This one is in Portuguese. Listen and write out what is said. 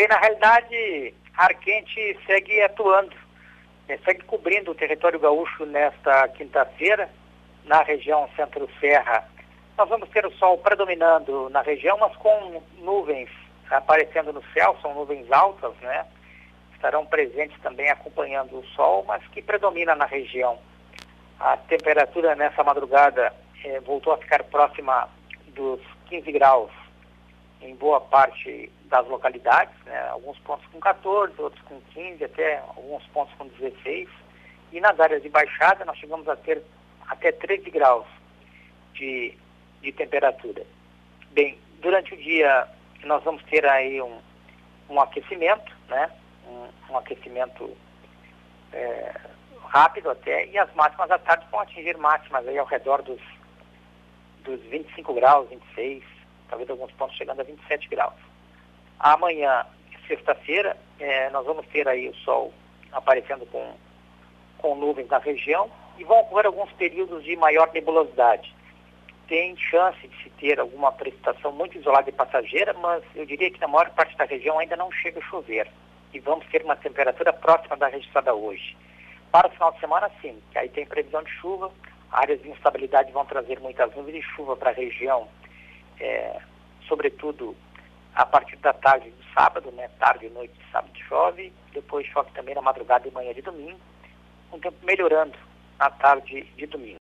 na realidade, ar quente segue atuando, segue cobrindo o território gaúcho nesta quinta-feira, na região centro-serra. Nós vamos ter o sol predominando na região, mas com nuvens aparecendo no céu, são nuvens altas, né? Estarão presentes também acompanhando o sol, mas que predomina na região. A temperatura nessa madrugada voltou a ficar próxima dos 15 graus em boa parte das localidades, né? Alguns pontos com 14, outros com 15, até alguns pontos com 16. E nas áreas de baixada nós chegamos a ter até 13 graus de temperatura. Bem, durante o dia nós vamos ter aí um aquecimento, né? Um aquecimento rápido até, e as máximas à tarde vão atingir máximas aí ao redor dos 25 graus, 26, talvez alguns pontos chegando a 27 graus. Amanhã, sexta-feira, nós vamos ter aí o sol aparecendo com nuvens na região e vão ocorrer alguns períodos de maior nebulosidade. Tem chance de se ter alguma precipitação muito isolada e passageira, mas eu diria que na maior parte da região ainda não chega a chover. E vamos ter uma temperatura próxima da registrada hoje. Para o final de semana, sim, aí tem previsão de chuva, áreas de instabilidade vão trazer muitas nuvens de chuva para a região, sobretudo a partir da tarde do sábado, né? Tarde e noite de sábado chove, depois chove também na madrugada e manhã de domingo, um tempo melhorando na tarde de domingo.